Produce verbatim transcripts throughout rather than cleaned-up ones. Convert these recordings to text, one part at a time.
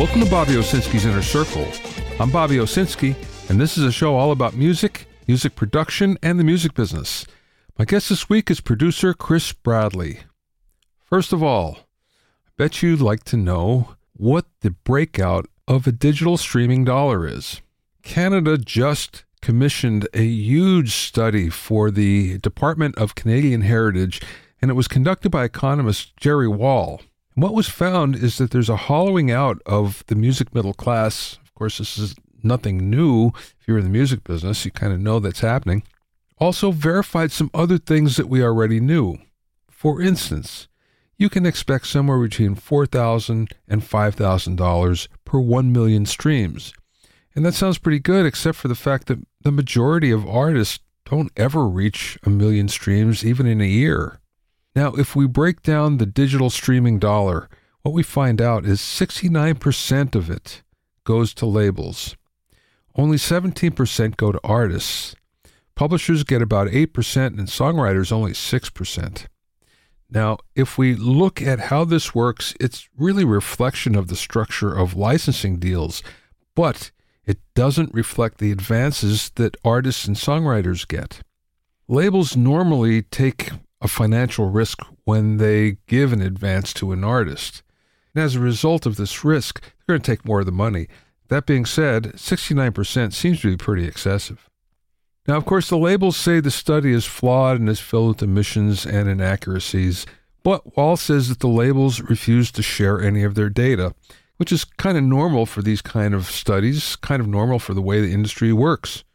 Welcome to Bobby Owsinski's Inner Circle. I'm Bobby Owsinski, and this is a show all about music, music production, and the music business. My guest this week is producer Chris Bradley. First of all, I bet you'd like to know what the breakout of a digital streaming dollar is. Canada just commissioned a huge study for the Department of Canadian Heritage, and it was conducted by economist Jerry Wall. And what was found is that there's a hollowing out of the music middle class. Of course, this is nothing new. If you're in the music business, you kind of know that's happening. Also verified some other things that we already knew. For instance, you can expect somewhere between four thousand dollars and five thousand dollars per one million streams. And that sounds pretty good, except for the fact that the majority of artists don't ever reach a million streams, even in a year. Now, if we break down the digital streaming dollar, what we find out is sixty-nine percent of it goes to labels. Only seventeen percent go to artists. Publishers get about eight percent and songwriters only six percent. Now, if we look at how this works, it's really a reflection of the structure of licensing deals, but it doesn't reflect the advances that artists and songwriters get. Labels normally take a financial risk when they give an advance to an artist. And as a result of this risk, they're going to take more of the money. That being said, sixty-nine percent seems to be pretty excessive. Now, of course, the labels say the study is flawed and is filled with omissions and inaccuracies, but Wall says that the labels refuse to share any of their data, which is kind of normal for these kind of studies, kind of normal for the way the industry works.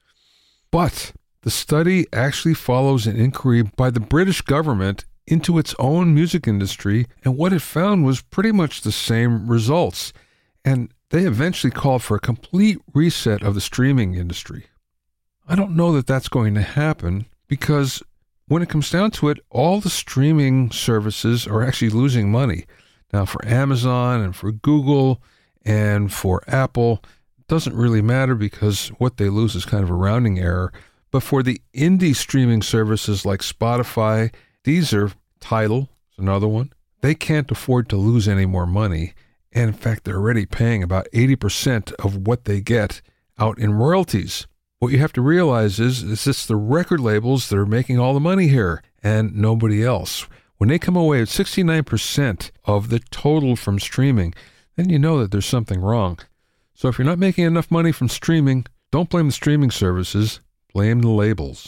But the study actually follows an inquiry by the British government into its own music industry, and what it found was pretty much the same results. And they eventually called for a complete reset of the streaming industry. I don't know that that's going to happen because when it comes down to it, all the streaming services are actually losing money. Now, for Amazon and for Google and for Apple, it doesn't really matter because what they lose is kind of a rounding error. But for the indie streaming services like Spotify, Deezer, Tidal is another one, they can't afford to lose any more money. And in fact, they're already paying about eighty percent of what they get out in royalties. What you have to realize is, is it's the record labels that are making all the money here and nobody else. When they come away with sixty-nine percent of the total from streaming, then you know that there's something wrong. So if you're not making enough money from streaming, don't blame the streaming services. Blame the labels.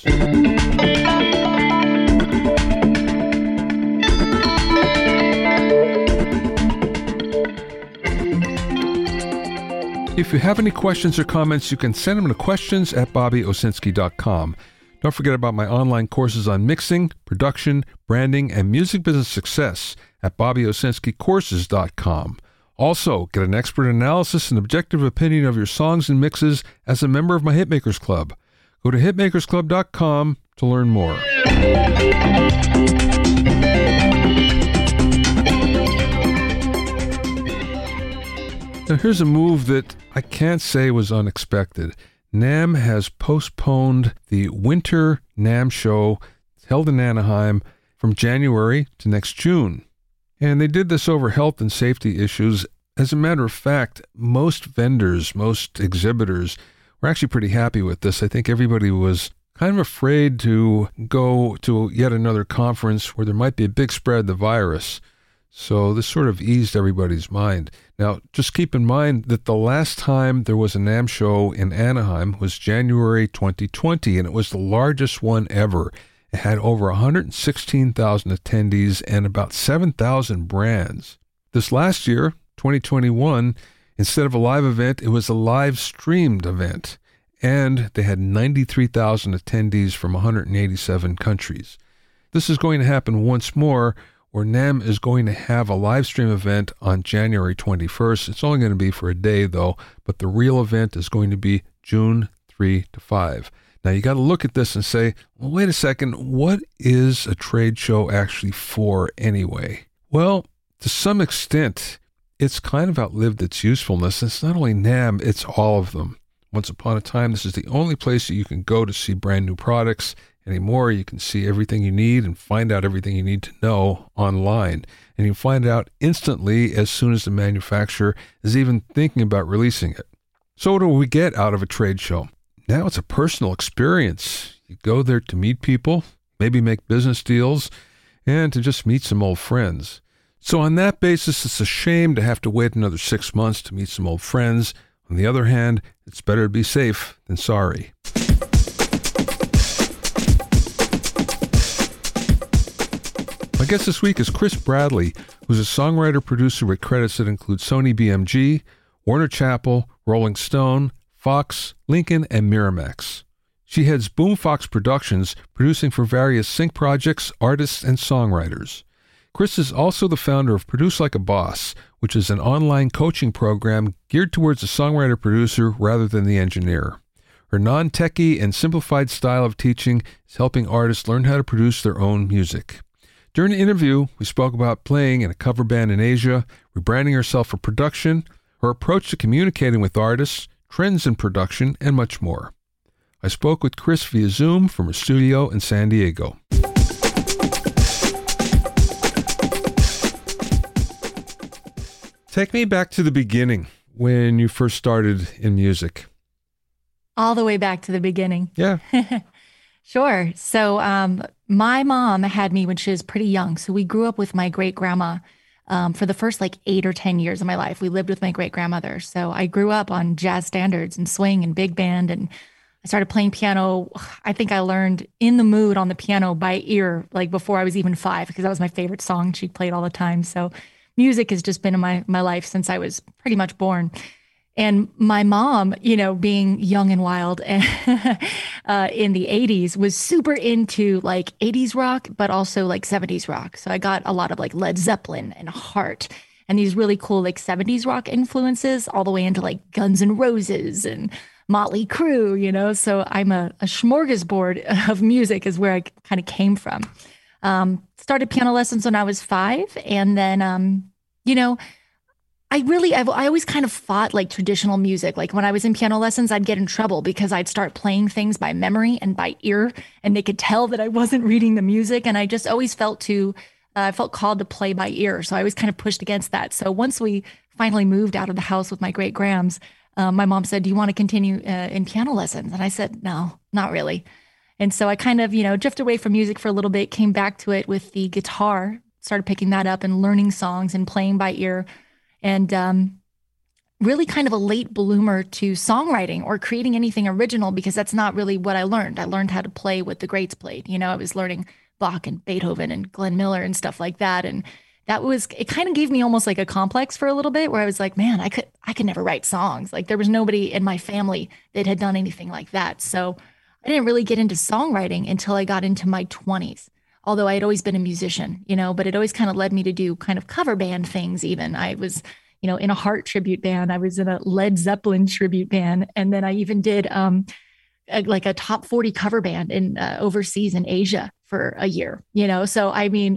If you have any questions or comments, you can send them to questions at bobby owsinski dot com. Don't forget about my online courses on mixing, production, branding, and music business success at bobby owsinski courses dot com. Also, get an expert analysis and objective opinion of your songs and mixes as a member of my Hitmakers Club. Go to hitmakers club dot com to learn more. Now here's a move that I can't say was unexpected. NAMM has postponed the Winter NAMM show held in Anaheim from January to next June. And they did this over health and safety issues. As a matter of fact, most vendors, most exhibitors were actually pretty happy with this. I think everybody was kind of afraid to go to yet another conference where there might be a big spread of the virus. So this sort of eased everybody's mind. Now, just keep in mind that the last time there was a NAMM show in Anaheim was January twenty twenty, and it was the largest one ever. It had over one hundred sixteen thousand attendees and about seven thousand brands. This last year, twenty twenty-one, instead of a live event, it was a live streamed event, and they had ninety-three thousand attendees from one hundred eighty-seven countries. This is going to happen once more, where NAMM is going to have a live stream event on January twenty-first. It's only going to be for a day, though, but the real event is going to be June third to fifth. Now, you got to look at this and say, well, wait a second, what is a trade show actually for anyway? Well, to some extent, it's kind of outlived its usefulness. It's not only NAMM, it's all of them. Once upon a time, this is the only place that you can go to see brand new products Anymore, you can see everything you need and find out everything you need to know online. And you find out instantly as soon as the manufacturer is even thinking about releasing it. So what do we get out of a trade show? Now it's a personal experience. You go there to meet people, maybe make business deals, and to just meet some old friends. So on that basis, it's a shame to have to wait another six months to meet some old friends. On the other hand, it's better to be safe than sorry. My guest this week is Chris Bradley, who's a songwriter-producer with credits that include Sony B M G, Warner Chappell, Rolling Stone, Fox, Lincoln, and Miramax. She heads Boomfox Productions, producing for various sync projects, artists, and songwriters. Chris is also the founder of Produce Like a Boss, which is an online coaching program geared towards the songwriter-producer rather than the engineer. Her non-techie and simplified style of teaching is helping artists learn how to produce their own music. During the interview, we spoke about playing in a cover band in Asia, rebranding herself for production, her approach to communicating with artists, trends in production, and much more. I spoke with Chris via Zoom from her studio in San Diego. Take me back to the beginning when you first started in music. All the way back to the beginning. Yeah. Sure. So um, my mom had me when she was pretty young. So we grew up with my great grandma um, for the first like eight or ten years of my life. We lived with my great grandmother. So I grew up on jazz standards and swing and big band. And I started playing piano. I think I learned In the Mood on the piano by ear, like before I was even five, because that was my favorite song. She played all the time. So music has just been in my, my life since I was pretty much born. And my mom, you know, being young and wild uh, in the eighties, was super into like eighties rock, but also like seventies rock. So I got a lot of like Led Zeppelin and Heart and these really cool like seventies rock influences all the way into like Guns N' Roses and Motley Crue, you know. So I'm a, a smorgasbord of music is where I kind of came from. Um, started piano lessons when I was five. And then, um, you know, I really, I've, I always kind of fought like traditional music. Like when I was in piano lessons, I'd get in trouble because I'd start playing things by memory and by ear, and they could tell that I wasn't reading the music. And I just always felt too, uh, I felt called to play by ear. So I was kind of pushed against that. So once we finally moved out of the house with my great grams, uh, my mom said, "Do you want to continue uh, in piano lessons?" And I said, "No, not really." And so I kind of, you know, drifted away from music for a little bit, came back to it with the guitar, started picking that up and learning songs and playing by ear. And um, really kind of a late bloomer to songwriting or creating anything original, because that's not really what I learned. I learned how to play what the greats played. You know, I was learning Bach and Beethoven and Glenn Miller and stuff like that. And that was, it kind of gave me almost like a complex for a little bit, where I was like, man, I could, I could never write songs. Like there was nobody in my family that had done anything like that. So I didn't really get into songwriting until I got into my twenties. Although I had always been a musician, you know, but it always kind of led me to do kind of cover band things. Even I was, you know, in a Heart tribute band. I was in a Led Zeppelin tribute band. And then I even did um, a, like a top forty cover band in uh, overseas in Asia for a year, you know? So, I mean,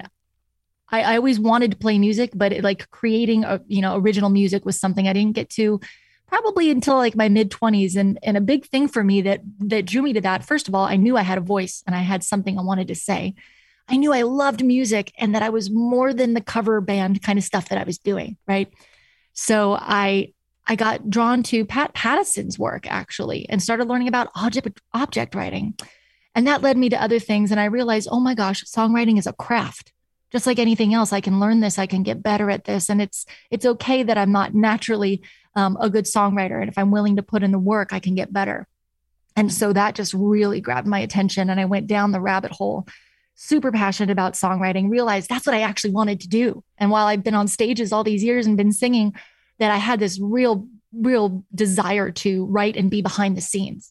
I, I always wanted to play music, but it, like creating, a, you know, original music was something I didn't get to probably until like my mid twenties. And, and a big thing for me that, that drew me to that, first of all, I knew I had a voice and I had something I wanted to say. I knew I loved music and that I was more than the cover band kind of stuff that I was doing, right? So I I got drawn to Pat Patterson's work actually and started learning about object object writing. And that led me to other things. And I realized, oh my gosh, songwriting is a craft. Just like anything else, I can learn this, I can get better at this. And it's it's okay that I'm not naturally um, a good songwriter. And if I'm willing to put in the work, I can get better. And so that just really grabbed my attention. And I went down the rabbit hole, super passionate about songwriting, realized that's what I actually wanted to do. And while I've been on stages all these years and been singing, that I had this real, real desire to write and be behind the scenes.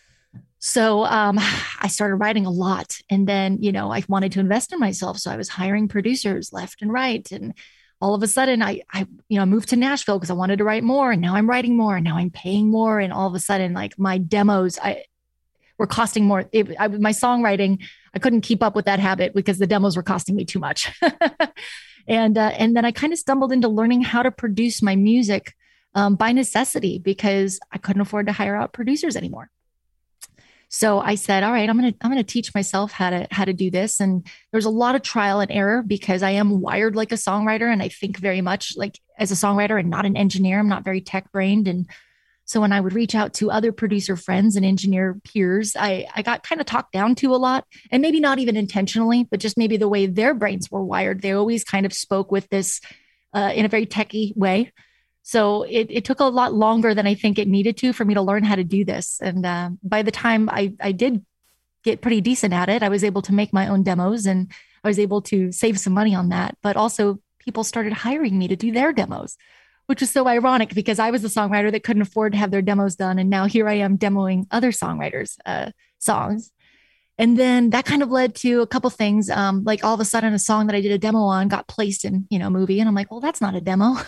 So um, I started writing a lot. And then, you know, I wanted to invest in myself. So I was hiring producers left and right. And all of a sudden I, I you know, moved to Nashville because I wanted to write more. And now I'm writing more. And now I'm paying more. And all of a sudden, like my demos, I were costing more. It, I, my songwriting, I couldn't keep up with that habit because the demos were costing me too much. and uh, and then I kind of stumbled into learning how to produce my music um, by necessity because I couldn't afford to hire out producers anymore. So I said, all right, I'm going to, I'm going to teach myself how to, how to do this. And there's a lot of trial and error because I am wired like a songwriter and I think very much like as a songwriter and not an engineer. I'm not very tech brained. And so when I would reach out to other producer friends and engineer peers, I, I got kind of talked down to a lot, and maybe not even intentionally, but just maybe the way their brains were wired. They always kind of spoke with this uh, in a very techie way. So it, it took a lot longer than I think it needed to for me to learn how to do this. And uh, by the time I, I did get pretty decent at it, I was able to make my own demos and I was able to save some money on that. But also people started hiring me to do their demos, which is so ironic because I was the songwriter that couldn't afford to have their demos done. And now here I am demoing other songwriters' uh, songs. And then that kind of led to a couple things. Um, like all of a sudden, a song that I did a demo on got placed in, you know, a movie, and I'm like, well, that's not a demo,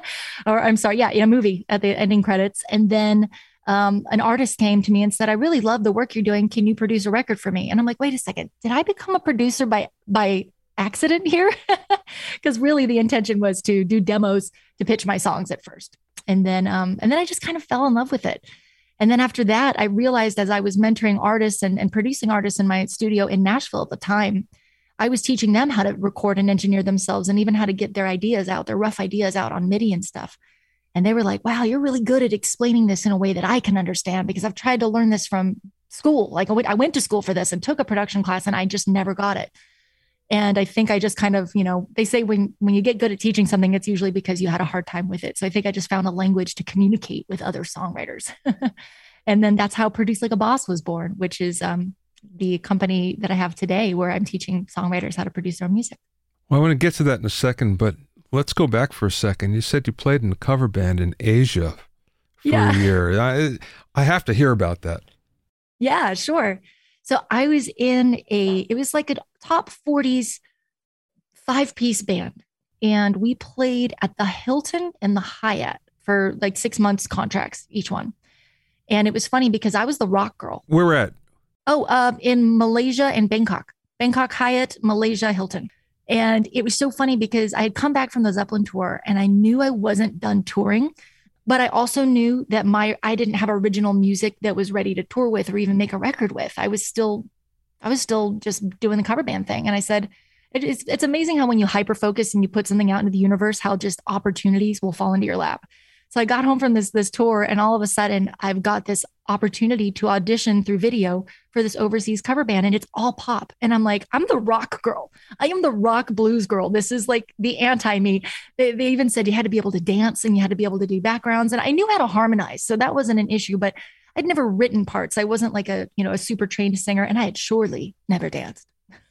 or I'm sorry, yeah, in a movie at the ending credits. And then um, an artist came to me and said, I really love the work you're doing. Can you produce a record for me? And I'm like, wait a second, did I become a producer by by accident here? Because really, the intention was to do demos to pitch my songs at first, and then um, and then I just kind of fell in love with it. And then after that, I realized as I was mentoring artists and, and producing artists in my studio in Nashville at the time, I was teaching them how to record and engineer themselves and even how to get their ideas out, their rough ideas out on MIDI and stuff. And they were like, wow, you're really good at explaining this in a way that I can understand because I've tried to learn this from school. Like I went to school for this and took a production class and I just never got it. And I think I just kind of, you know, they say when, when you get good at teaching something, it's usually because you had a hard time with it. So I think I just found a language to communicate with other songwriters. And then that's how Produce Like a Boss was born, which is um, the company that I have today where I'm teaching songwriters how to produce their own music. Well, I want to get to that in a second, but let's go back for a second. You said you played in a cover band in Asia for yeah. a year. I, I have to hear about that. Yeah, sure. So I was in a, it was like a top forties five-piece band. And we played at the Hilton and the Hyatt for like six months contracts, each one. And it was funny because I was the rock girl. Where at? Oh, uh, in Malaysia and Bangkok. Bangkok Hyatt, Malaysia Hilton. And it was so funny because I had come back from the Zeppelin tour and I knew I wasn't done touring. But I also knew that my I didn't have original music that was ready to tour with or even make a record with. I was still, I was still just doing the cover band thing. And I said, it, it's it's amazing how when you hyper focus and you put something out into the universe, how just opportunities will fall into your lap. So I got home from this this tour, and all of a sudden, I've got this opportunity to audition through video for this overseas cover band, and it's all pop. And I'm like, I'm the rock girl. I am the rock blues girl. This is like the anti-me. They, they even said you had to be able to dance and you had to be able to do backgrounds, and I knew how to harmonize, so that wasn't an issue. But I'd never written parts. I wasn't like a you know a super trained singer, and I had surely never danced.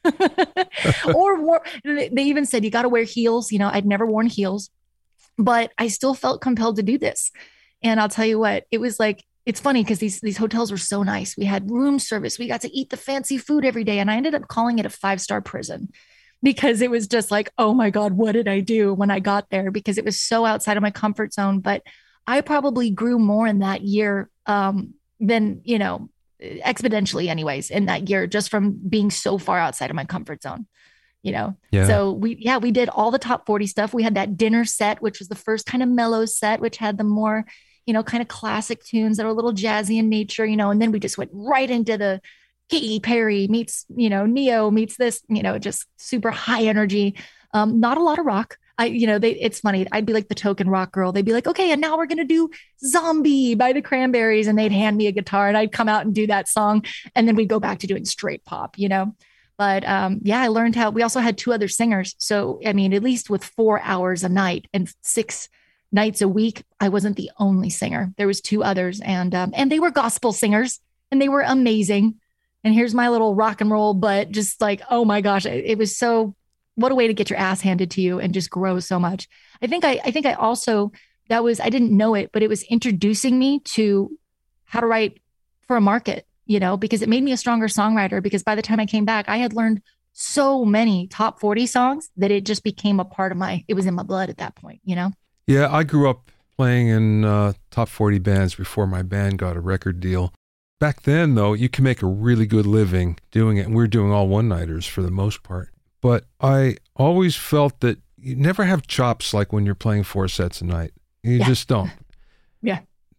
or wore, they even said you got to wear heels. You know, I'd never worn heels. But I still felt compelled to do this. And I'll tell you what, it was like, it's funny because these, these hotels were so nice. We had room service. We got to eat the fancy food every day. And I ended up calling it a five-star prison because it was just like, oh my God, what did I do when I got there? Because it was so outside of my comfort zone. But I probably grew more in that year um, than, you know, exponentially anyways, in that year, just from being so far outside of my comfort zone. You know, yeah. So we, yeah, we did all the top forty stuff. We had that dinner set, which was the first kind of mellow set, which had the more, you know, kind of classic tunes that were a little jazzy in nature, you know, and then we just went right into the Katy Perry meets, you know, Neo meets this, you know, just super high energy. Um, not a lot of rock. I, you know, they, it's funny. I'd be like the token rock girl. They'd be like, okay, and now we're going to do Zombie by the Cranberries. And they'd hand me a guitar and I'd come out and do that song. And then we'd go back to doing straight pop, you know? But um, yeah, I learned how, we also had two other singers. So, I mean, at least with four hours a night and six nights a week, I wasn't the only singer. There was two others and, um, and they were gospel singers and they were amazing. And here's my little rock and roll, but just like, oh my gosh, it, it was so, what a way to get your ass handed to you and just grow so much. I think I, I think I also, that was, I didn't know it, but it was introducing me to how to write for a market. You know, because it made me a stronger songwriter, because by the time I came back, I had learned so many top forty songs that it just became a part of my, it was in my blood at that point, you know? Yeah, I grew up playing in uh, top forty bands before my band got a record deal. Back then, though, you can make a really good living doing it. And we were doing all one-nighters for the most part. But I always felt that you never have chops like when you're playing four sets a night. You yeah. just don't. Yeah.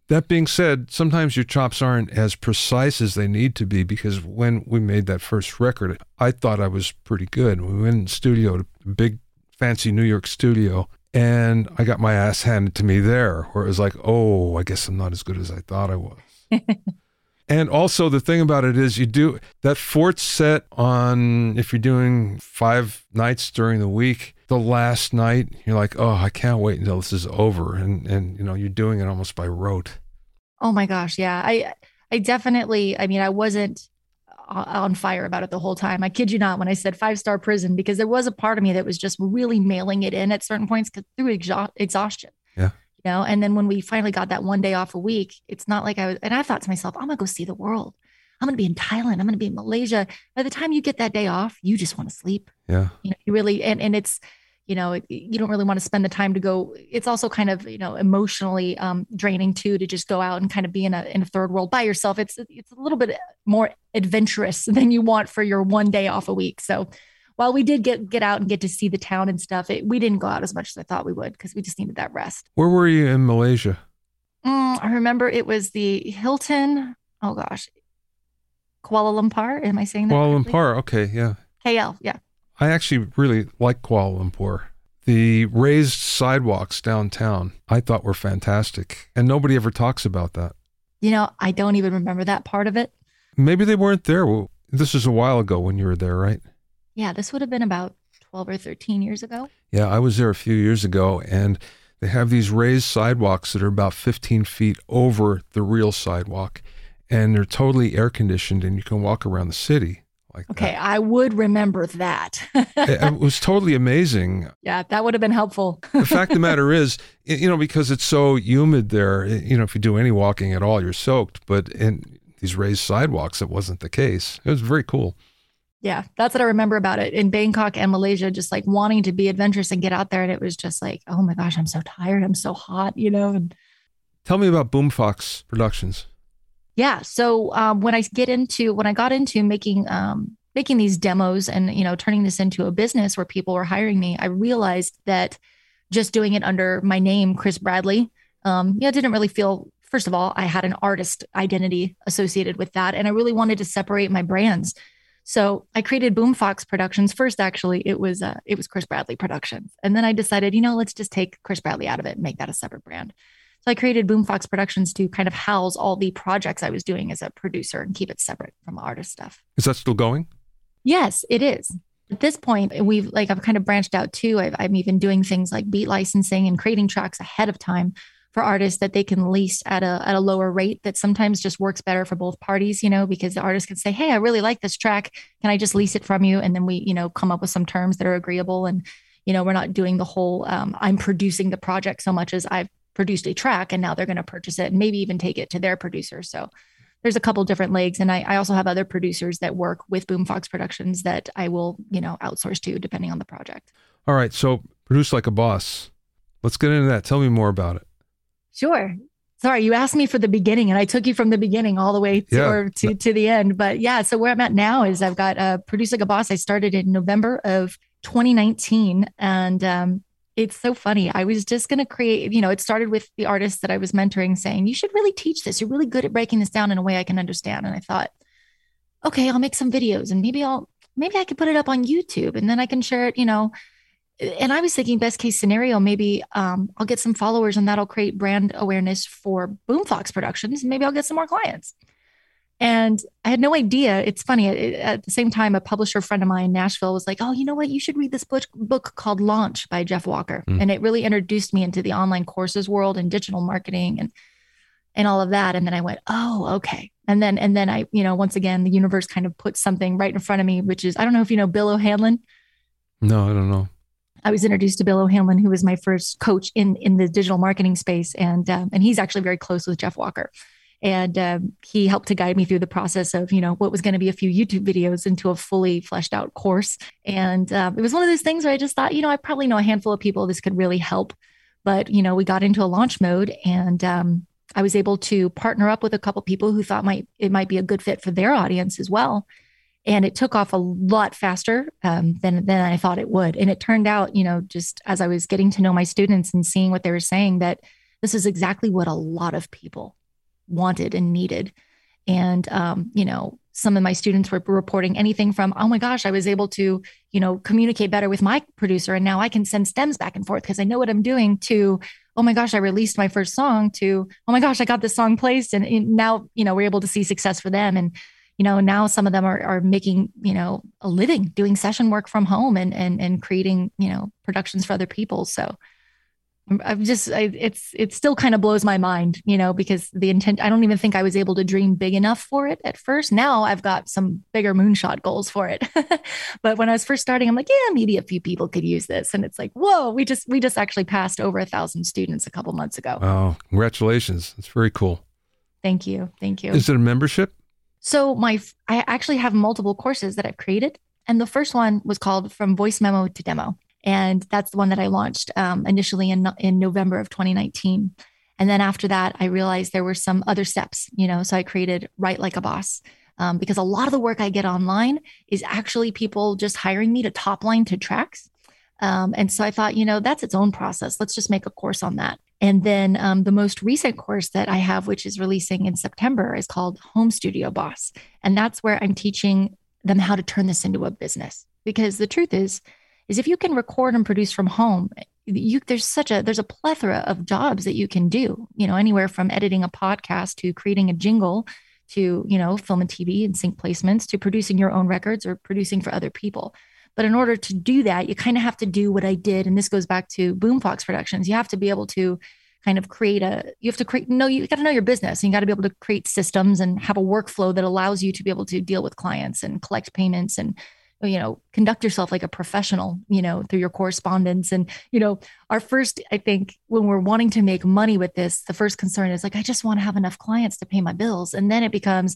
That being said, sometimes your chops aren't as precise as they need to be, because when we made that first record, I thought I was pretty good. We went in the studio, to a big fancy New York studio, and I got my ass handed to me there, where it was like, oh, I guess I'm not as good as I thought I was. And also the thing about it is you do that fourth set on, if you're doing five nights during the week, the last night, you're like, oh, I can't wait until this is over. And, and you know, you're doing it almost by rote. Oh my gosh. Yeah. I, I definitely, I mean, I wasn't on fire about it the whole time. I kid you not when I said five star prison, because there was a part of me that was just really mailing it in at certain points through exha- exhaustion. Yeah. You know, and then when we finally got that one day off a week, it's not like I was, and I thought to myself, I'm going to go see the world. I'm going to be in Thailand. I'm going to be in Malaysia. By the time you get that day off, you just want to sleep. Yeah. You know, you really, and, and it's, you know, it, you don't really want to spend the time to go. It's also kind of, you know, emotionally um, draining too, to just go out and kind of be in a, in a third world by yourself. It's, it's a little bit more adventurous than you want for your one day off a week. So while we did get, get out and get to see the town and stuff, it, we didn't go out as much as I thought we would, because we just needed that rest. Where were you in Malaysia? Mm, I remember it was the Hilton. Oh gosh. Kuala Lumpur. Am I saying that Kuala correctly? Lumpur. Okay. Yeah. K L. Yeah. I actually really like Kuala Lumpur. The raised sidewalks downtown, I thought were fantastic. And nobody ever talks about that. You know, I don't even remember that part of it. Maybe they weren't there. Well, this is a while ago when you were there, right? Yeah, this would have been about twelve or thirteen years ago. Yeah, I was there a few years ago, and they have these raised sidewalks that are about fifteen feet over the real sidewalk, and they're totally air conditioned, and you can walk around the city like Okay, that. I would remember that. it, it was totally amazing. Yeah, that would have been helpful. The fact of the matter is, you know, because it's so humid there, you know, if you do any walking at all, you're soaked. But in these raised sidewalks, it wasn't the case. It was very cool. Yeah, that's what I remember about it in Bangkok and Malaysia, just like wanting to be adventurous and get out there. And it was just like, oh my gosh, I'm so tired. I'm so hot, you know? And Tell me about Boomfox Productions. yeah. So um, when I get into, when I got into making, um, making these demos and, you know, turning this into a business where people were hiring me, I realized that just doing it under my name, Chris Bradley, um, you know, didn't really feel, first of all, I had an artist identity associated with that. And I really wanted to separate my brands. So I created Boomfox Productions. First, actually, it was uh, it was Chris Bradley Productions. And then I decided, you know, let's just take Chris Bradley out of it and make that a separate brand. So I created Boomfox Productions to kind of house all the projects I was doing as a producer and keep it separate from the artist stuff. Is that still going? Yes, it is. At this point, we've like I've kind of branched out too. I've, I'm even doing things like beat licensing and creating tracks ahead of time for artists that they can lease at a at a lower rate that sometimes just works better for both parties, you know, because the artist can say, hey, I really like this track. Can I just lease it from you? And then we, you know, come up with some terms that are agreeable. And, you know, we're not doing the whole um, I'm producing the project so much as I've produced a track and now they're going to purchase it and maybe even take it to their producer. So there's a couple different legs. And I, I also have other producers that work with Boomfox Productions that I will, you know, outsource to depending on the project. All right. So Produce Like a Boss. Let's get into that. Tell me more about it. Sure. Sorry, you asked me for the beginning and I took you from the beginning all the way to, Yeah. or to, to the end. But yeah, so where I'm at now is I've got uh, Produce Like a Boss. I started in November of twenty nineteen. And um, it's so funny. I was just going to create, you know, it started with the artists that I was mentoring saying, you should really teach this. You're really good at breaking this down in a way I can understand. And I thought, okay, I'll make some videos and maybe I'll, maybe I could put it up on YouTube and then I can share it, you know. And I was thinking best case scenario, maybe um, I'll get some followers and that'll create brand awareness for Boomfox Productions. And maybe I'll get some more clients. And I had no idea. It's funny. At, at the same time, a publisher friend of mine in Nashville was like, oh, you know what? You should read this book, book called Launch by Jeff Walker. Mm. And it really introduced me into the online courses world and digital marketing and and all of that. And then I went, oh, okay. And then and then I, you know, once again, the universe kind of put something right in front of me, which is, I don't know if you know Bill O'Hanlon. No, I don't know. I was introduced to Bill O'Hanlon, who was my first coach in, in the digital marketing space. And, um, and he's actually very close with Jeff Walker. And um, he helped to guide me through the process of, you know, what was going to be a few YouTube videos into a fully fleshed out course. And um, it was one of those things where I just thought, you know, I probably know a handful of people this could really help. But, you know, we got into a launch mode and um, I was able to partner up with a couple people who thought might it might be a good fit for their audience as well. And it took off a lot faster um, than, than I thought it would. And it turned out, you know, just as I was getting to know my students and seeing what they were saying, that this is exactly what a lot of people wanted and needed. And, um, you know, some of my students were reporting anything from, oh my gosh, I was able to, you know, communicate better with my producer. And now I can send stems back and forth because I know what I'm doing, to, oh my gosh, I released my first song, to, oh my gosh, I got this song placed. And, and now, you know, we're able to see success for them. And, you know, now some of them are, are making, you know, a living doing session work from home and, and, and creating, you know, productions for other people. So I'm just, I, it's, it still kind of blows my mind, you know, because the intent, I don't even think I was able to dream big enough for it at first. Now I've got some bigger moonshot goals for it. But when I was first starting, I'm like, yeah, maybe a few people could use this. And it's like, whoa, we just, we just actually passed over a thousand students a couple months ago. Oh, congratulations. That's very cool. Thank you. Thank you. Is it a membership? So my, I actually have multiple courses that I've created. And the first one was called From Voice Memo to Demo. And that's the one that I launched um, initially in, in November of twenty nineteen. And then after that, I realized there were some other steps, you know, so I created Write Like a Boss, um, because a lot of the work I get online is actually people just hiring me to top line to tracks. Um, and so I thought, you know, that's its own process. Let's just make a course on that. And then um, the most recent course that I have, which is releasing in September, is called Home Studio Boss. And that's where I'm teaching them how to turn this into a business. Because the truth is, is if you can record and produce from home, you, there's such a, there's a plethora of jobs that you can do, you know, anywhere from editing a podcast to creating a jingle to, you know, film and T V and sync placements to producing your own records or producing for other people. But in order to do that, you kind of have to do what I did. And this goes back to Boomfox Productions. You have to be able to kind of create a, you have to create, no, you got to know your business, and you got to be able to create systems and have a workflow that allows you to be able to deal with clients and collect payments and, you know, conduct yourself like a professional, you know, through your correspondence. And, you know, our first, I think when we're wanting to make money with this, the first concern is like, I just want to have enough clients to pay my bills. And then it becomes,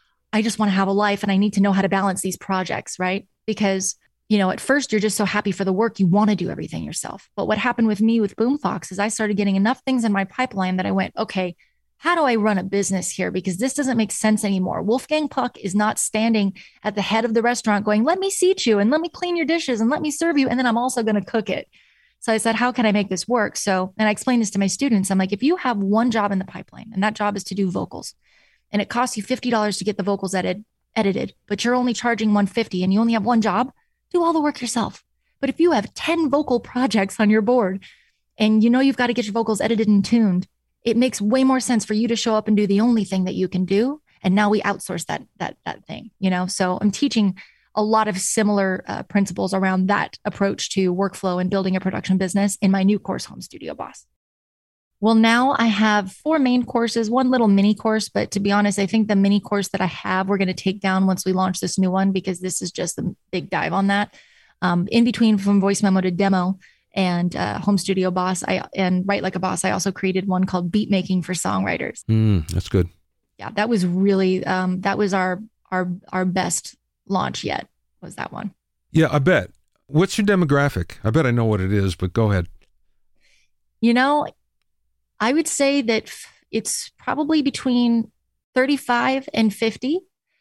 I just want to have a life and I need to know how to balance these projects, right? Because, you know, at first you're just so happy for the work, you want to do everything yourself. But what happened with me with Boomfox is I started getting enough things in my pipeline that I went, okay, how do I run a business here? Because this doesn't make sense anymore. Wolfgang Puck is not standing at the head of the restaurant going, let me seat you and let me clean your dishes and let me serve you. And then I'm also going to cook it. So I said, how can I make this work? So, and I explained this to my students. I'm like, if you have one job in the pipeline and that job is to do vocals and it costs you fifty dollars to get the vocals edit, edited, but you're only charging one hundred fifty dollars and you only have one job, do all the work yourself. But if you have ten vocal projects on your board and you know you've got to get your vocals edited and tuned, it makes way more sense for you to show up and do the only thing that you can do. And now we outsource that, that, that thing, you know? So I'm teaching a lot of similar uh, principles around that approach to workflow and building a production business in my new course, Home Studio Boss. Well, now I have four main courses, one little mini course, but to be honest, I think the mini course that I have, we're going to take down once we launch this new one, because this is just a big dive on that. Um, in between From Voice Memo to Demo and uh, Home Studio Boss, I and Write Like a Boss, I also created one called Beat Making for Songwriters. Mm, that's good. Yeah, that was really um, that was our our our best launch yet. Was that one? Yeah, I bet. What's your demographic? I bet I know what it is, but go ahead. You know, I would say that it's probably between thirty-five and fifty,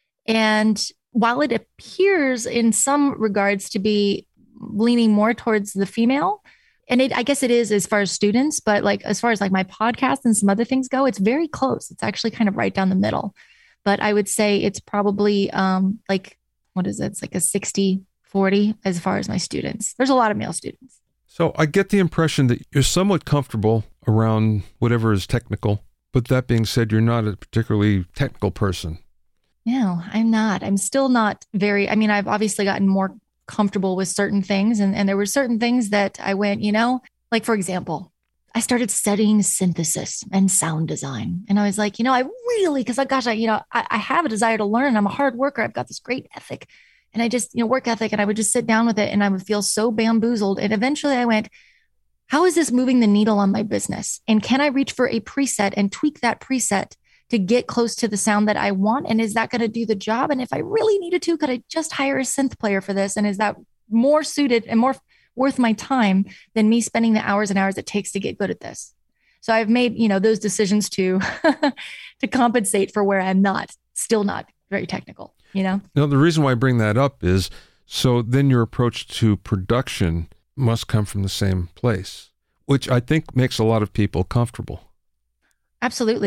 and while it appears in some regards to be leaning more towards the female, and it, I guess it is as far as students, but like as far as like my podcast and some other things go, it's very close. It's actually kind of right down the middle. But I would say it's probably um, like, what is it? It's like a sixty forty as far as my students. There's a lot of male students. So I get the impression that you're somewhat comfortable around whatever is technical, but that being said, you're not a particularly technical person. No, I'm not. I'm still not very, I mean, I've obviously gotten more comfortable with certain things. And, and there were certain things that I went, you know, like, for example, I started studying synthesis and sound design. And I was like, you know, I really, because I, gosh, I, you know, I, I have a desire to learn. I'm a hard worker. I've got this great ethic and I just, you know, work ethic, and I would just sit down with it and I would feel so bamboozled. And eventually I went, how is this moving the needle on my business? And can I reach for a preset and tweak that preset to get close to the sound that I want? And is that going to do the job? And if I really needed to, could I just hire a synth player for this? And is that more suited and more worth my time than me spending the hours and hours it takes to get good at this? So I've made, you know, those decisions to, to compensate for where I'm not, still not very technical, you know? Now, the reason why I bring that up is, so then your approach to production must come from the same place, which I think makes a lot of people comfortable. Absolutely.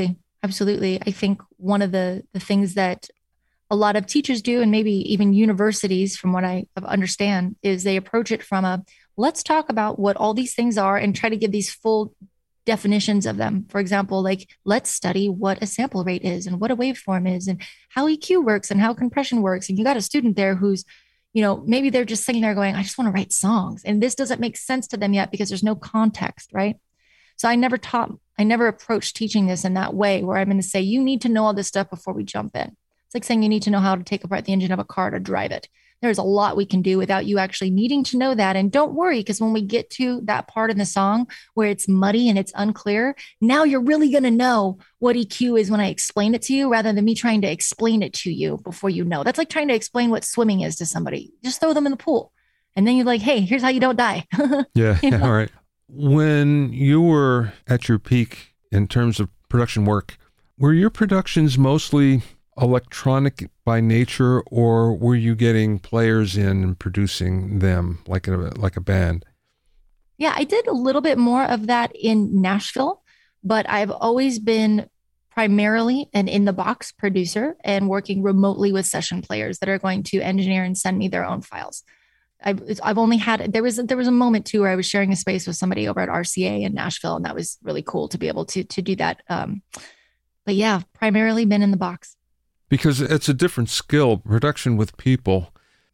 Absolutely. I think one of the the things that a lot of teachers do, and maybe even universities, from what I understand, is they approach it from a let's talk about what all these things are and try to give these full definitions of them. For example, like let's study what a sample rate is and what a waveform is and how E Q works and how compression works. And you got a student there who's, you know, maybe they're just sitting there going, I just want to write songs. And this doesn't make sense to them yet because there's no context, right? So I never taught, I never approached teaching this in that way where I'm going to say, you need to know all this stuff before we jump in. It's like saying you need to know how to take apart the engine of a car to drive it. There's a lot we can do without you actually needing to know that. And don't worry, because when we get to that part in the song where it's muddy and it's unclear, now you're really going to know what E Q is when I explain it to you rather than me trying to explain it to you before you know. That's like trying to explain what swimming is to somebody. Just throw them in the pool. And then you're like, hey, here's how you don't die. Yeah, You know? all right. When you were at your peak in terms of production work, were your productions mostly electronic by nature, or were you getting players in and producing them like a like a band? Yeah, I did a little bit more of that in Nashville, but I've always been primarily an in the box producer and working remotely with session players that are going to engineer and send me their own files. I've, I've only had there was there was a moment too where I was sharing a space with somebody over at R C A in Nashville, and that was really cool to be able to to do that. Um, but yeah, primarily been in the box. Because it's a different skill, production with people.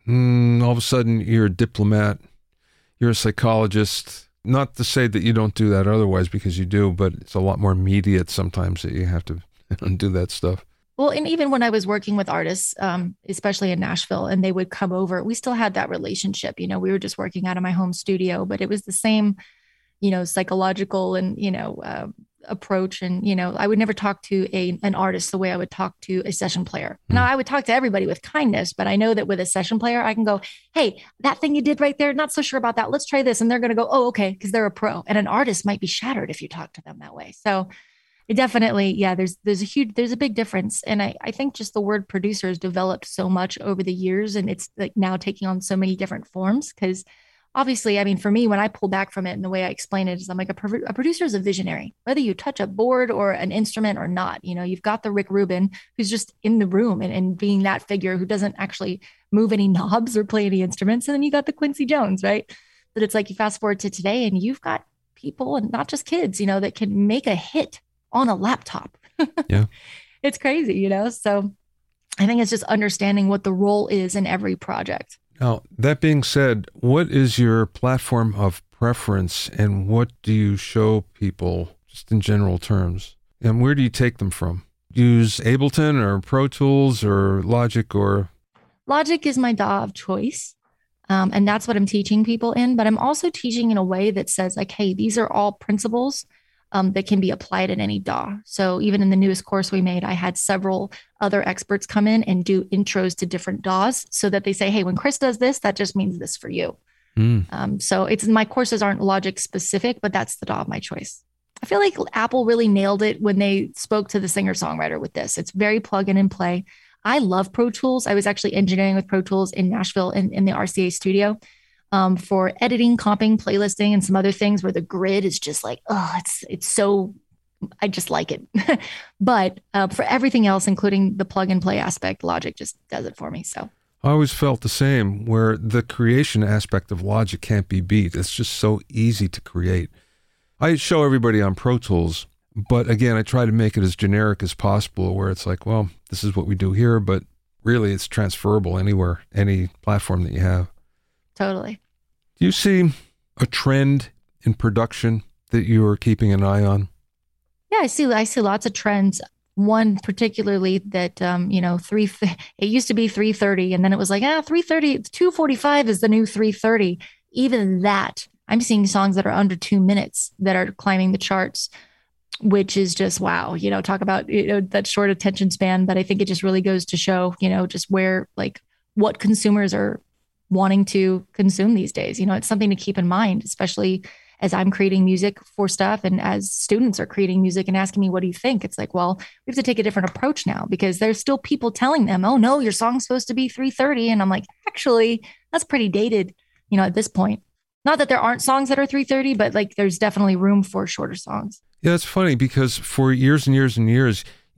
Mm, all of a sudden, you're a diplomat, you're a psychologist. Not to say that you don't do that otherwise, because you do, but it's a lot more immediate sometimes that you have to do that stuff. Well, and even when I was working with artists, um, especially in Nashville, and they would come over, we still had that relationship. You know, we were just working out of my home studio, but it was the same, you know, psychological and, you know, uh, approach. And, you know, I would never talk to a an artist the way I would talk to a session player. Mm. Now, I would talk to everybody with kindness, but I know that with a session player, I can go, hey, that thing you did right there, not so sure about that. Let's try this. And they're going to go, oh, okay, because they're a pro. And an artist might be shattered if you talk to them that way. So it definitely, yeah, there's there's a huge, there's a big difference. And I, I think just the word producer has developed so much over the years, and it's like now taking on so many different forms. Because obviously, I mean, for me, when I pull back from it and the way I explain it is I'm like a, pro- a producer is a visionary, whether you touch a board or an instrument or not. You know, you've got the Rick Rubin who's just in the room and, and being that figure who doesn't actually move any knobs or play any instruments. And then you got the Quincy Jones, right? But it's like you fast forward to today and you've got people, and not just kids, you know, that can make a hit on a laptop. Yeah. It's crazy, you know? So I think it's just understanding what the role is in every project. Now, that being said, what is your platform of preference, and what do you show people just in general terms? And where do you take them from? Use Ableton or Pro Tools or Logic or? Logic is my D A W of choice. Um, and that's what I'm teaching people in. But I'm also teaching in a way that says like, hey, these are all principles Um, that can be applied in any D A W. So even in the newest course we made, I had several other experts come in and do intros to different D A Ws so that they say, hey, when Chris does this, that just means this for you. Mm. Um, so it's my courses aren't Logic specific, but that's the D A W of my choice. I feel like Apple really nailed it when they spoke to the singer-songwriter with this. It's very plug in and play. I love Pro Tools. I was actually engineering with Pro Tools in Nashville in, in the R C A studio. Um, for editing, comping, playlisting, and some other things where the grid is just like, oh, it's it's so, I just like it. But uh, for everything else, including the plug and play aspect, Logic just does it for me. So I always felt the same, where the creation aspect of Logic can't be beat. It's just so easy to create. I show everybody on Pro Tools, but again, I try to make it as generic as possible, where it's like, well, this is what we do here, but really it's transferable anywhere, any platform that you have. Totally. Do you see a trend in production that you are keeping an eye on? Yeah, I see. I see lots of trends. One particularly that um, you know, three. It used to be three thirty, and then it was like ah, three thirty. two forty-five is the new three thirty. Even that, I'm seeing songs that are under two minutes that are climbing the charts, which is just wow. You know, talk about you know that short attention span. But I think it just really goes to show, you know, just where like what consumers are wanting to consume these days. You know, it's something to keep in mind, especially as I'm creating music for stuff and as students are creating music and asking me, what do you think? It's like, well, we have to take a different approach now because there's still people telling them, oh no, your song's supposed to be three thirty. And I'm like, actually, that's pretty dated, you know, at this point. Not that there aren't songs that are three thirty, but like there's definitely room for shorter songs. Yeah, it's funny because for years and years and years,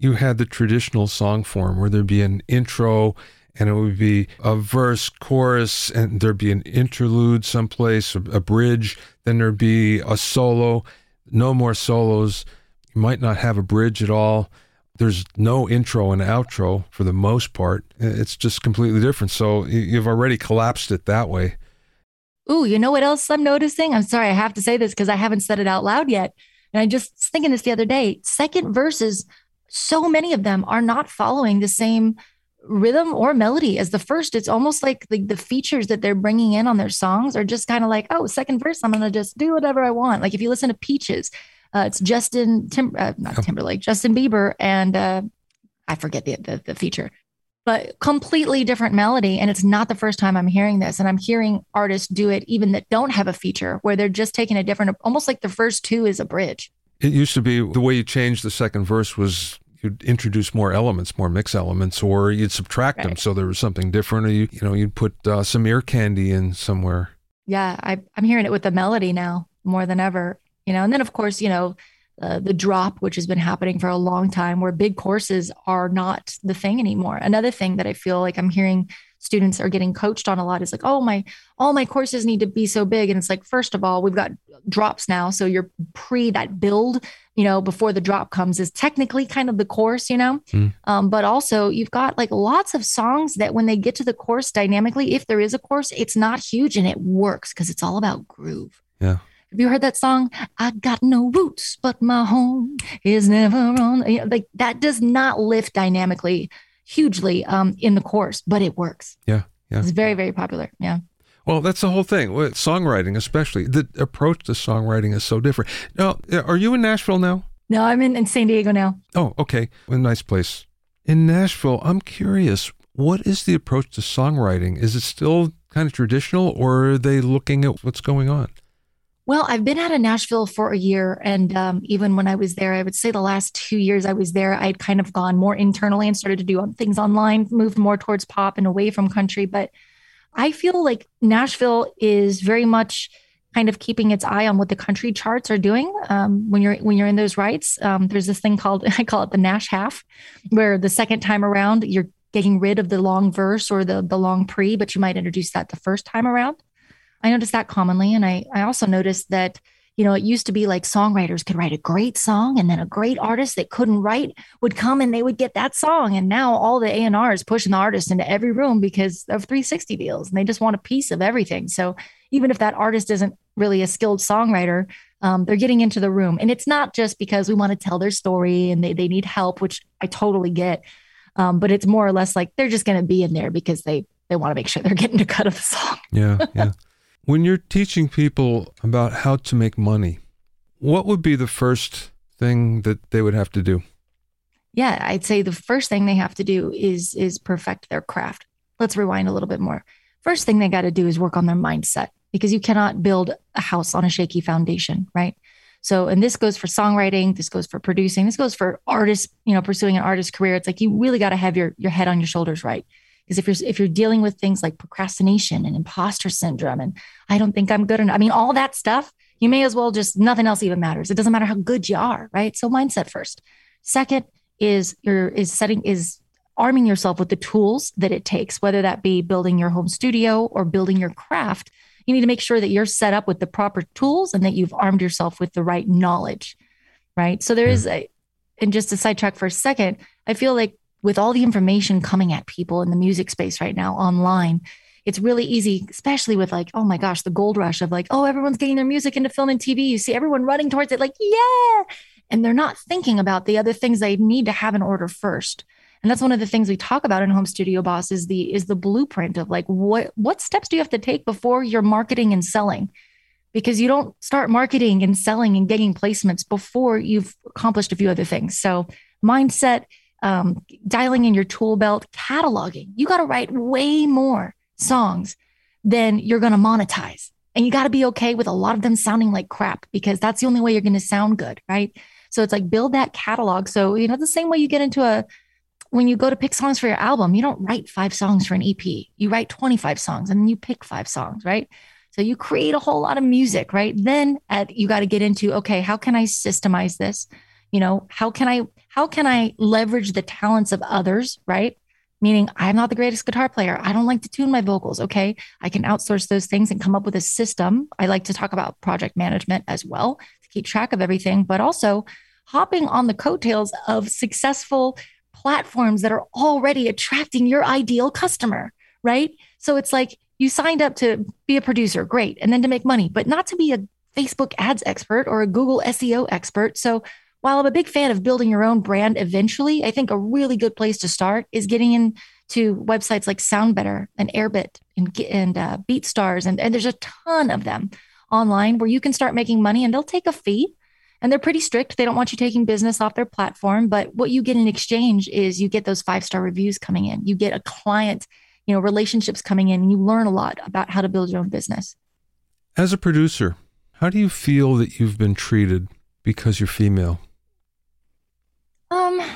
you had the traditional song form where there'd be an intro and it would be a verse, chorus, and there'd be an interlude someplace, a, a bridge, then there'd be a solo, no more solos. You might not have a bridge at all. There's no intro and outro for the most part. It's just completely different. So you've already collapsed it that way. Ooh, you know what else I'm noticing? I'm sorry, I have to say this because I haven't said it out loud yet. And I just was thinking this the other day. Second verses, so many of them are not following the same rhythm or melody as the first. It's almost like the, the features that they're bringing in on their songs are just kind of like, oh, second verse, I'm going to just do whatever I want. Like if you listen to Peaches, uh, it's Justin, Tim, uh, not Timberlake, Justin Bieber, and uh, I forget the, the the feature, but completely different melody. And it's not the first time I'm hearing this. And I'm hearing artists do it even that don't have a feature where they're just taking a different, almost like the first two is a bridge. It used to be the way you changed the second verse was you'd introduce more elements, more mix elements, or you'd subtract right. them so there was something different, or you you know you'd put uh, some ear candy in somewhere. Yeah, I, I'm hearing it with the melody now more than ever. You know, and then of course, you know, uh, the drop, which has been happening for a long time, where big courses are not the thing anymore. Another thing that I feel like I'm hearing students are getting coached on a lot is like, oh, my, all my courses need to be so big. And it's like, first of all, we've got drops now. So your pre that build, you know, before the drop comes is technically kind of the course, you know, mm. um, but also you've got like lots of songs that when they get to the course dynamically, if there is a course, it's not huge and it works because it's all about groove. Yeah. Have you heard that song? I got no roots, but my home is never on. You know, like that does not lift dynamically hugely um, in the course, but it works. Yeah, yeah. It's very, very popular. Yeah. Well, that's the whole thing. With songwriting, especially the approach to songwriting is so different. Now, are you in Nashville now? No, I'm in, in San Diego now. Oh, okay. A nice place. In Nashville, I'm curious, what is the approach to songwriting? Is it still kind of traditional, or are they looking at what's going on? Well, I've been out of Nashville for a year. And um, even when I was there, I would say the last two years I was there, I'd kind of gone more internally and started to do things online, moved more towards pop and away from country. But I feel like Nashville is very much kind of keeping its eye on what the country charts are doing. Um, when you're when you're in those rights, um, there's this thing called, I call it the Nash half, where the second time around, you're getting rid of the long verse or the, the long pre, but you might introduce that the first time around. I noticed that commonly. And I, I also noticed that, you know, it used to be like songwriters could write a great song and then a great artist that couldn't write would come and they would get that song. And now all the A and R is pushing the artist into every room because of three sixty deals and they just want a piece of everything. So even if that artist isn't really a skilled songwriter, um, they're getting into the room. And it's not just because we want to tell their story and they, they need help, which I totally get. Um, but it's more or less like they're just going to be in there because they, they want to make sure they're getting a cut of the song. Yeah, yeah. When you're teaching people about how to make money, what would be the first thing that they would have to do? Yeah, I'd say the first thing they have to do is is perfect their craft. Let's rewind a little bit more. First thing they got to do is work on their mindset because you cannot build a house on a shaky foundation, right? So, and this goes for songwriting, this goes for producing, this goes for artists, you know, pursuing an artist career. It's like you really got to have your your head on your shoulders, right? Because if you're if you're dealing with things like procrastination and imposter syndrome and I don't think I'm good enough, I mean, all that stuff, you may as well just nothing else even matters. It doesn't matter how good you are, right? So mindset first. Second is your is setting is arming yourself with the tools that it takes, whether that be building your home studio or building your craft. You need to make sure that you're set up with the proper tools and that you've armed yourself with the right knowledge, right? So there is a, and just to sidetrack for a second, I feel like with all the information coming at people in the music space right now online, it's really easy, especially with like, oh my gosh, the gold rush of like, oh, everyone's getting their music into film and T V. You see everyone running towards it like, yeah. And they're not thinking about the other things they need to have in order first. And that's one of the things we talk about in Home Studio Boss is the is the blueprint of like, what, what steps do you have to take before you're marketing and selling? Because you don't start marketing and selling and getting placements before you've accomplished a few other things. So mindset, Um, dialing in your tool belt, cataloging. You got to write way more songs than you're going to monetize. And you got to be okay with a lot of them sounding like crap because that's the only way you're going to sound good, right? So it's like build that catalog. So, you know, the same way you get into a, when you go to pick songs for your album, you don't write five songs for an E P. You write twenty-five songs and then you pick five songs, right? So you create a whole lot of music, right? Then at, you got to get into, okay, how can I systemize this? You know, how can I, how can I leverage the talents of others, right? Meaning I'm not the greatest guitar player. I don't like to tune my vocals. Okay. I can outsource those things and come up with a system. I like to talk about project management as well to keep track of everything, but also hopping on the coattails of successful platforms that are already attracting your ideal customer, right? So it's like you signed up to be a producer, great, and then to make money, but not to be a Facebook ads expert or a Google S E O expert. So while I'm a big fan of building your own brand eventually, I think a really good place to start is getting into websites like SoundBetter and Airbit and, and uh, BeatStars. And, and there's a ton of them online where you can start making money, and they'll take a fee. And they're pretty strict. They don't want you taking business off their platform. But what you get in exchange is you get those five-star reviews coming in. You get a client, you know, relationships coming in, and you learn a lot about how to build your own business. As a producer, how do you feel that you've been treated because you're female? Um,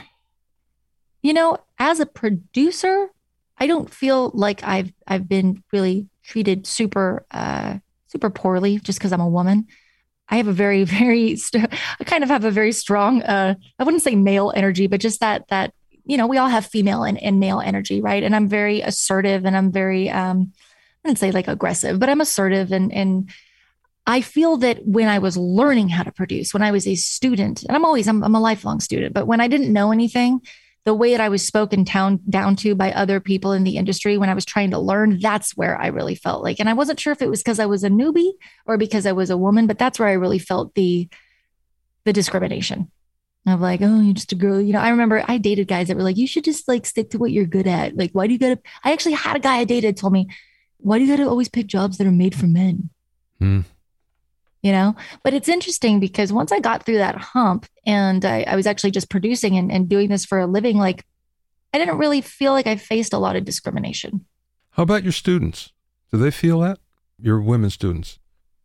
you know, as a producer, I don't feel like I've I've been really treated super uh, super poorly just because I'm a woman. I have a very, very, st- I kind of have a very strong, uh, I wouldn't say male energy, but just that, that, you know, we all have female and, and male energy, right? And I'm very assertive, and I'm very, um, I wouldn't say like aggressive, but I'm assertive. And, and I feel that when I was learning how to produce, when I was a student, and I'm always, I'm, I'm a lifelong student, but when I didn't know anything, the way that I was spoken down, down to by other people in the industry when I was trying to learn, that's where I really felt like, and I wasn't sure if it was because I was a newbie or because I was a woman, but that's where I really felt the, the discrimination of like, oh, you're just a girl. You know, I remember I dated guys that were like, you should just like stick to what you're good at. Like, why do you gotta, I actually had a guy I dated told me, why do you gotta always pick jobs that are made for men? Hmm. You know, but it's interesting because once I got through that hump and I, I was actually just producing and, and doing this for a living, like I didn't really feel like I faced a lot of discrimination. How about your students? Do they feel that? Your women students?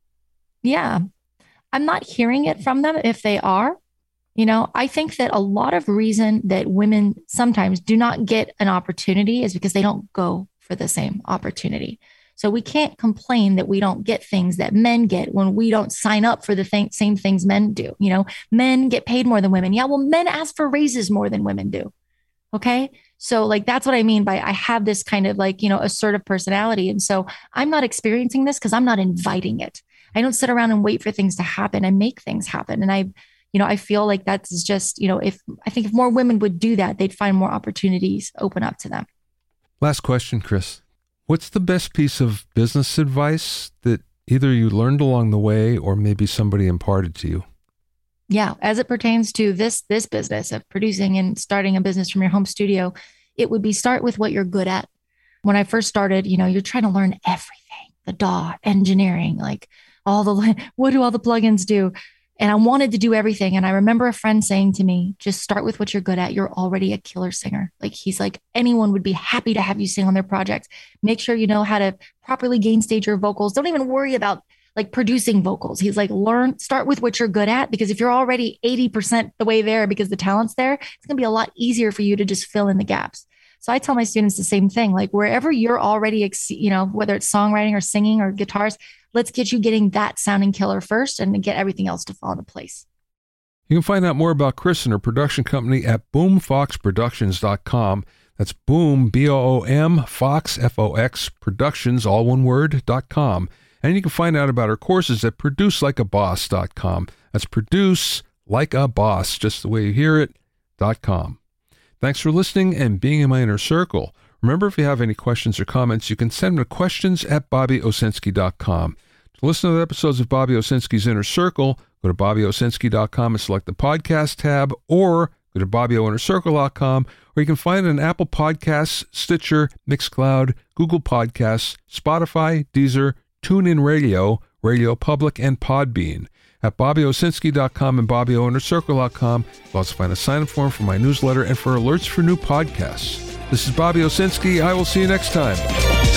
Yeah, I'm not hearing it from them if they are. You know, I think that a lot of reason that women sometimes do not get an opportunity is because they don't go for the same opportunity. So we can't complain that we don't get things that men get when we don't sign up for the th- same things men do. You know, men get paid more than women. Yeah, well, men ask for raises more than women do. Okay. So like, that's what I mean by I have this kind of like, you know, assertive personality. And so I'm not experiencing this because I'm not inviting it. I don't sit around and wait for things to happen. I make things happen. And I, you know, I feel like that's just, you know, if I think if more women would do that, they'd find more opportunities open up to them. Last question, Chris. What's the best piece of business advice that either you learned along the way or maybe somebody imparted to you? Yeah, as it pertains to this this business of producing and starting a business from your home studio, it would be start with what you're good at. When I first started, you know, you're trying to learn everything, the D A W, engineering, like all the, what do all the plugins do? And I wanted to do everything. And I remember a friend saying to me, just start with what you're good at. You're already a killer singer. Like he's like, anyone would be happy to have you sing on their project. Make sure you know how to properly gain stage your vocals. Don't even worry about like producing vocals. He's like, learn, start with what you're good at, because if you're already eighty percent the way there because the talent's there, it's going to be a lot easier for you to just fill in the gaps. So I tell my students the same thing, like wherever you're already, you know, whether it's songwriting or singing or guitars, let's get you getting that sounding killer first and get everything else to fall into place. You can find out more about Chris and her production company at boom fox productions dot com. That's Boom, B O O M, Fox, F O X, Productions, all one word, dot com. And you can find out about her courses at produce like a boss dot com. That's produce like a boss, just the way you hear it, dot com. Thanks for listening and being in my inner circle. Remember, if you have any questions or comments, you can send them to questions at bobby owsinski dot com. To listen to the episodes of Bobby Owsinski's Inner Circle, go to bobby owsinski dot com and select the podcast tab, or go to bobby o inner circle dot com, or you can find it on Apple Podcasts, Stitcher, Mixcloud, Google Podcasts, Spotify, Deezer, TuneIn Radio, Radio Public, and Podbean. At bobby owsinski dot com and bobby o inner circle dot com, you'll also find a sign-up form for my newsletter and for alerts for new podcasts. This is Bobby Owsinski. I will see you next time.